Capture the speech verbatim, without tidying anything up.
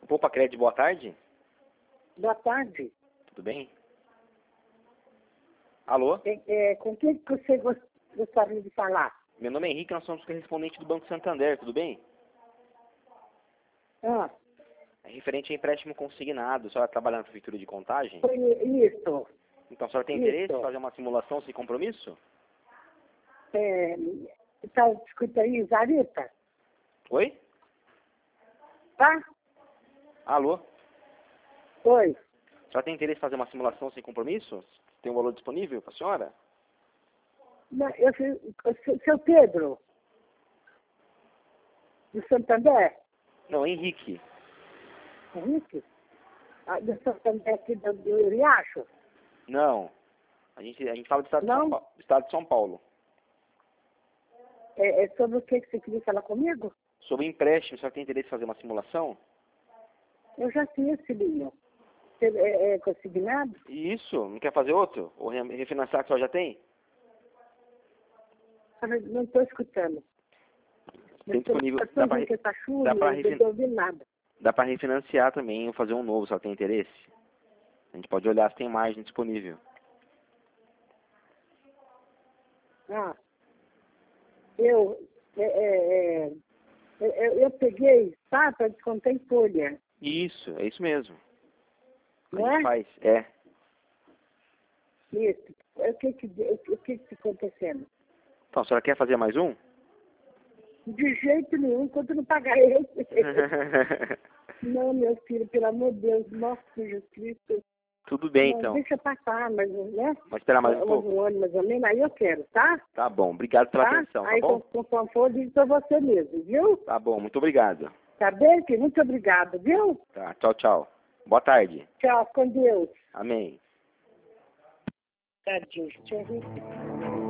Poupa Crédito, boa tarde. Boa tarde. Tudo bem? Alô? É, é, com quem que você gos- gostaria de falar? Meu nome é Henrique, nós somos correspondente do Banco Santander, tudo bem? Ah, É referente a empréstimo consignado, a senhora trabalha na prefeitura de Contagem? foi isso. Então a senhora tem Isso. interesse em fazer uma simulação sem compromisso? É, tá, escuta aí, Zarita, Oi? tá? Alô? Oi. A senhora tem interesse em fazer uma simulação sem compromisso? Tem um valor disponível para a senhora? Não, eu, fui- eu, seu Pedro, do Santander, Não, Henrique. Henrique, ah, do Santander aqui do, do Riacho, Não. A gente, a gente fala do estado de, Não? São Paulo, do estado de São Paulo. é, é sobre o que que você queria falar comigo? Sobre empréstimo, a senhora tem interesse em fazer uma simulação? Eu já tinha esse livro. Você é, é consignado? Isso, não quer fazer outro? Ou re- refinanciar que a senhora já tem? Ah, não estou escutando. Tem disponível. Eu Dá estou para ouvindo que está chuva, dá pra não refin- estou ouvindo nada. dá pra refinanciar também ou fazer um novo, se ela tem interesse. A gente pode olhar se tem margem disponível. Ah, eu, é, é, é, eu, eu peguei, tá, para descontar em folha, Isso, é isso mesmo. A não gente é? faz. É. Isso. O que que o que que está acontecendo? Então, a senhora quer fazer mais um? De jeito nenhum, enquanto não pagar ele. Não, meu filho, pelo amor de Deus, nosso Jesus Cristo. Tudo bem, Não, então. deixa passar, mas, né? Vamos esperar mais um Mais pouco. um ano, mais ou menos, aí eu quero, tá? Tá bom, obrigado pela Tá? atenção, tá Aí, bom? com conforme for, eu digo pra você mesmo, viu? Tá bom, muito obrigado. Tá bem, filho? Muito obrigado, viu? Tá, tchau, tchau. Boa tarde. Tchau, com Deus. Amém. Tadinho, tinha visto.